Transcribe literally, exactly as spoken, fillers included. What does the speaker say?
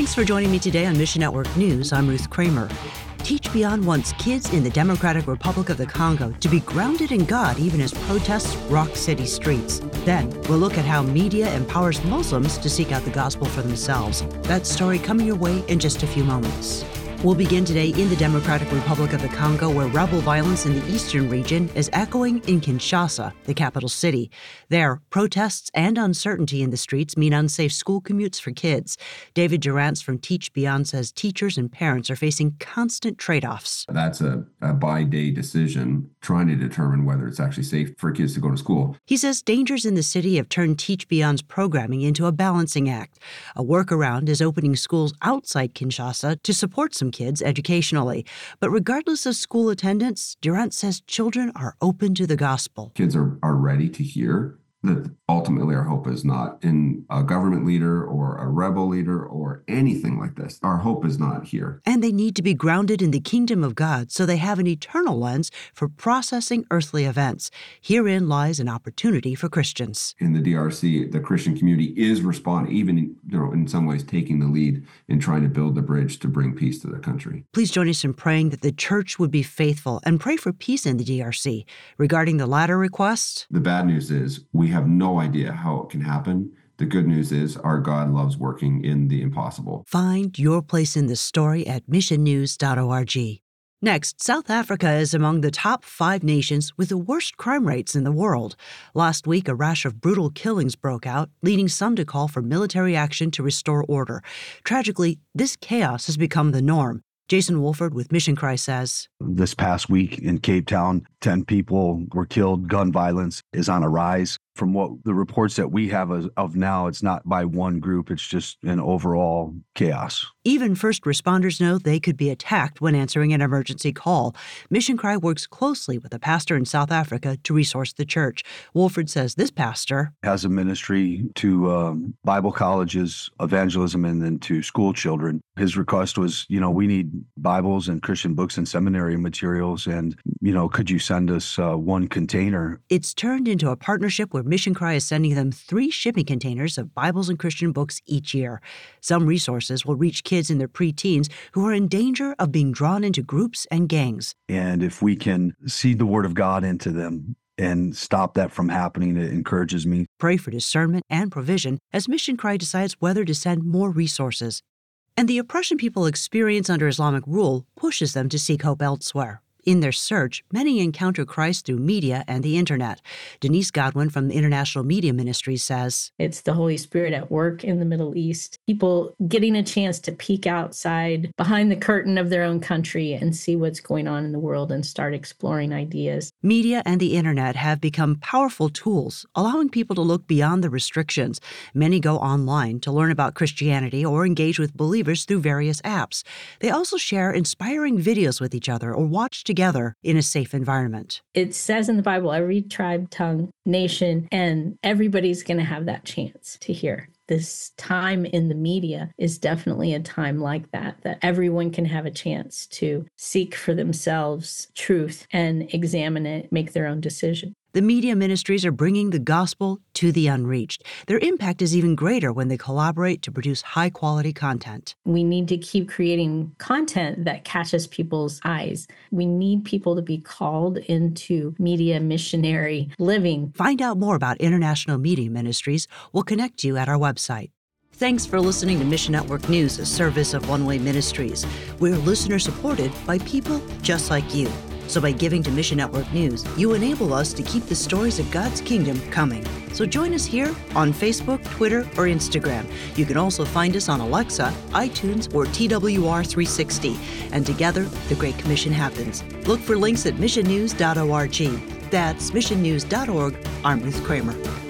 Thanks for joining me today on Mission Network News. I'm Ruth Kramer. Teach Beyond wants kids in the Democratic Republic of the Congo to be grounded in God even as protests rock city streets. Then, we'll look at how media empowers Muslims to seek out the gospel for themselves. That story coming your way in just a few moments. We'll begin today in the Democratic Republic of the Congo, where rebel violence in the eastern region is echoing in Kinshasa, the capital city. There, protests and uncertainty in the streets mean unsafe school commutes for kids. David Durrance from Teach Beyond says teachers and parents are facing constant trade-offs. That's a, a by-day decision trying to determine whether it's actually safe for kids to go to school. He says dangers in the city have turned Teach Beyond's programming into a balancing act. A workaround is opening schools outside Kinshasa to support some kids educationally. But regardless of school attendance, Durrance says children are open to the gospel. Kids are, are ready to hear that ultimately our hope is not in a government leader or a rebel leader or anything like this. Our hope is not here. And they need to be grounded in the kingdom of God so they have an eternal lens for processing earthly events. Herein lies an opportunity for Christians. In the D R C, the Christian community is responding, even you know, in some ways taking the lead in trying to build the bridge to bring peace to the country. Please join us in praying that the church would be faithful and pray for peace in the D R C. Regarding the latter request, the bad news is we have no idea how it can happen. The good news is our God loves working in the impossible. Find your place in the story at mission news dot org. Next, South Africa is among the top five nations with the worst crime rates in the world. Last week, a rash of brutal killings broke out, leading some to call for military action to restore order. Tragically, this chaos has become the norm. Jason Wolford with Mission Cry says, this past week in Cape Town, ten people were killed. Gun violence is on a rise. From what the reports that we have of now, it's not by one group. It's just an overall chaos. Even first responders know they could be attacked when answering an emergency call. Mission Cry works closely with a pastor in South Africa to resource the church. Wolford says this pastor has a ministry to um, Bible colleges, evangelism, and then to school children. His request was, you know, we need Bibles and Christian books and seminary materials. And, you know, could you send us uh, one container? It's turned into a partnership where Mission Cry is sending them three shipping containers of Bibles and Christian books each year. Some resources will reach kids in their preteens who are in danger of being drawn into groups and gangs. And if we can seed the word of God into them and stop that from happening, it encourages me. Pray for discernment and provision as Mission Cry decides whether to send more resources. And the oppression people experience under Islamic rule pushes them to seek hope elsewhere. In their search, many encounter Christ through media and the internet. Denise Godwin from the International Media Ministry says, it's the Holy Spirit at work in the Middle East. People getting a chance to peek outside behind the curtain of their own country and see what's going on in the world and start exploring ideas. Media and the internet have become powerful tools, allowing people to look beyond the restrictions. Many go online to learn about Christianity or engage with believers through various apps. They also share inspiring videos with each other or watch together together in a safe environment. It says in the Bible, every tribe, tongue, nation, and everybody's going to have that chance to hear. This time in the media is definitely a time like that, that everyone can have a chance to seek for themselves truth and examine it, make their own decision. The media ministries are bringing the gospel to the unreached. Their impact is even greater when they collaborate to produce high-quality content. We need to keep creating content that catches people's eyes. We need people to be called into media missionary living. Find out more about International Media Ministries. We'll connect you at our website. Thanks for listening to Mission Network News, a service of One Way Ministries. We're listener-supported by people just like you. So by giving to Mission Network News, you enable us to keep the stories of God's kingdom coming. So join us here on Facebook, Twitter, or Instagram. You can also find us on Alexa, iTunes, or T W R three sixty. And together, the Great Commission happens. Look for links at mission news dot org. That's mission news dot org. I'm Ruth Kramer.